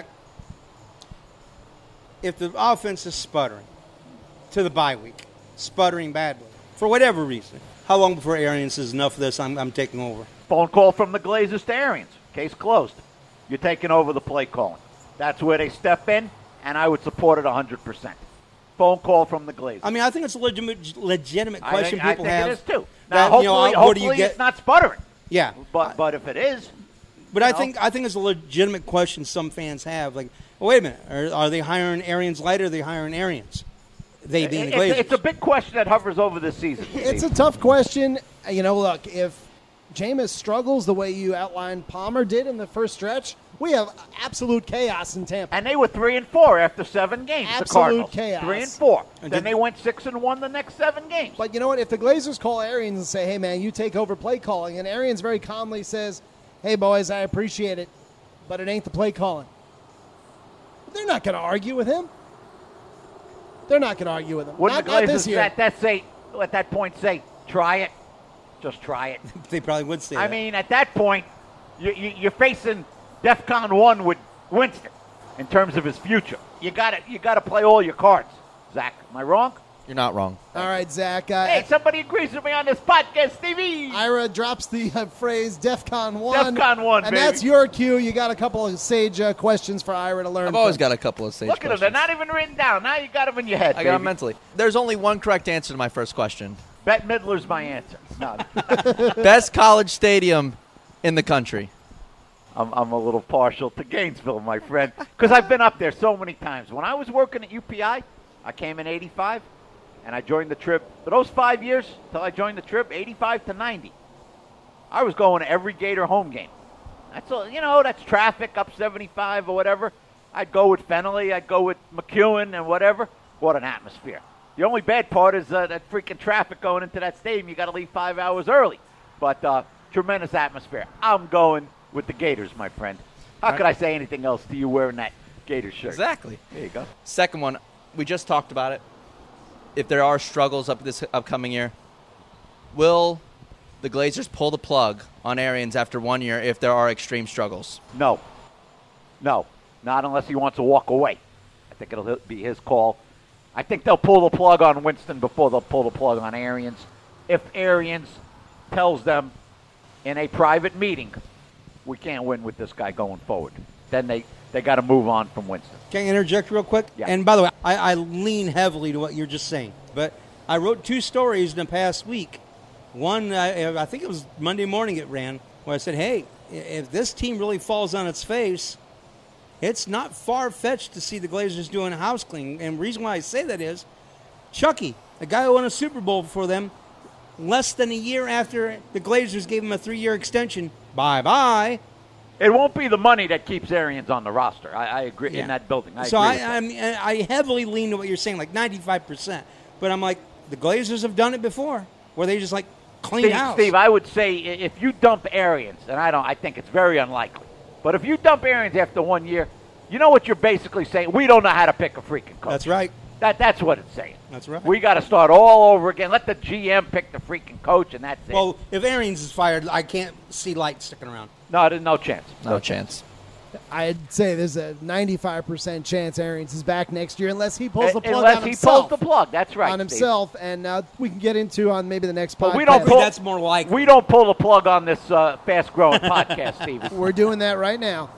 S3: If the offense is sputtering to the bye week, sputtering badly for whatever reason, how long before Arians says enough of this? I'm I'm taking over.
S2: Phone call from the Glazers to Arians. Case closed. you're taking over the play calling. That's where they step in, and I would support it one hundred percent. Phone call from the Glazers.
S3: I mean, I think it's a legitimate, legitimate
S2: I
S3: question
S2: think,
S3: people
S2: I think
S3: have.
S2: it is too. Now,
S3: that,
S2: hopefully,
S3: you know, what do
S2: hopefully
S3: you get?
S2: it's not sputtering.
S3: Yeah,
S2: But but if it is,
S3: but I
S2: know?
S3: think I think it's a legitimate question some fans have. Like, well, wait a minute, are, are they hiring Arians light or are they hiring Arians? They being
S2: it,
S3: the Glazers.
S2: it's, it's a big question that hovers over this season.
S1: It's a
S2: Steve.
S1: tough question. You know, look, if Jameis struggles the way you outlined Palmer did in the first stretch, we have absolute chaos in Tampa.
S2: And they were three and four after seven games.
S1: Absolute
S2: the Cardinals,
S1: chaos.
S2: three and four.
S3: And
S2: then
S3: did-
S2: they went six and one the next seven games.
S1: But you know what? If the Glazers call Arians and say, hey, man, you take over play calling, and Arians very calmly says, hey, boys, I appreciate it, but it ain't the play calling. They're not going to argue with him. They're not going to argue with him.
S2: Wouldn't
S1: not, not
S2: the
S1: this
S2: Glazers
S1: year.
S2: at that say at that point say, try it, just try it?
S3: they probably would say
S2: I
S3: that.
S2: mean, at that point, you, you, you're facing DEFCON one with Winston in terms of his future. You got to you got to play all your cards. Zach, am I wrong?
S4: You're not wrong.
S1: All right, Zach. Uh,
S2: Hey, somebody agrees with me on this podcast, Stevie.
S1: Ira drops the uh, phrase DEFCON one.
S2: DEFCON one,
S1: And
S2: baby.
S1: that's your cue. You got a couple of sage uh, questions for Ira to learn
S4: I've always
S1: from.
S4: got a couple of sage
S2: Look at them;
S4: questions.
S2: they're not even written down. Now you got them in your head.
S4: I got them
S2: baby.
S4: mentally. There's only one correct answer to my first question.
S2: Bette Midler's my answer. No,
S4: Best college stadium in the country.
S2: I'm, I'm a little partial to Gainesville, my friend, because I've been up there so many times. When I was working at U P I, I came in eighty-five, and I joined the trip. For those five years till I joined the trip, eighty-five to ninety, I was going to every Gator home game. That's all, you know, that's traffic up seventy-five or whatever. I'd go with Fennelly, I'd go with McEwen and whatever. What an atmosphere. The only bad part is uh, that freaking traffic going into that stadium. You got to leave five hours early. But uh, tremendous atmosphere. I'm going with the Gators, my friend. How could I say anything else to you wearing that Gator shirt?
S4: Exactly.
S2: There you go.
S4: Second one, we just talked about it. If there are struggles up this upcoming year, will the Glazers pull the plug on Arians after one year if there are extreme struggles?
S2: No. No. Not unless he wants to walk away. I think it'll be his call. I think they'll pull the plug on Winston before they'll pull the plug on Arians. If Arians tells them in a private meeting, we can't win with this guy going forward, then they, they got to move on from Winston.
S3: Can I interject real quick?
S2: Yeah.
S3: And by the way, I, I lean heavily to what you're just saying. But I wrote two stories in the past week. One, I, I think it was Monday morning it ran, where I said, hey, if this team really falls on its face, it's not far-fetched to see the Glazers doing a house clean. And the reason why I say that is Chucky, the guy who won a Super Bowl for them, less than a year after the Glazers gave him a three-year extension, bye-bye.
S2: It won't be the money that keeps Arians on the roster. I, I agree
S3: Yeah.
S2: in that building. I
S3: so
S2: agree
S3: I,
S2: with that.
S3: I, mean, I heavily lean to what you're saying, like ninety-five percent. But I'm like, the Glazers have done it before, where they just like clean
S2: Steve,
S3: house.
S2: Steve, I would say i- if you dump Arians, and I don't, I think it's very unlikely. But if you dump Arians after one year, you know what you're basically saying? We don't know how to pick a freaking coach.
S3: That's right.
S2: That that's what it's saying.
S3: That's right.
S2: We got to start all over again. Let the G M pick the freaking coach, and that's it.
S3: Well, if Arians is fired, I can't see Light sticking around.
S2: no, there's no chance.
S4: No chance.
S1: I'd say there's a ninety-five percent chance Arians is back next year unless he pulls the
S2: Uh,
S1: plug
S2: Unless
S1: on
S2: he
S1: himself.
S2: pulls the plug. That's right.
S1: on
S2: Steve.
S1: himself, and uh, we can get into on maybe the next
S2: But
S1: podcast.
S2: we don't
S3: I think
S2: pull.
S3: that's more likely.
S2: We don't pull the plug on this uh, fast-growing podcast, Steve.
S1: We're doing that right now.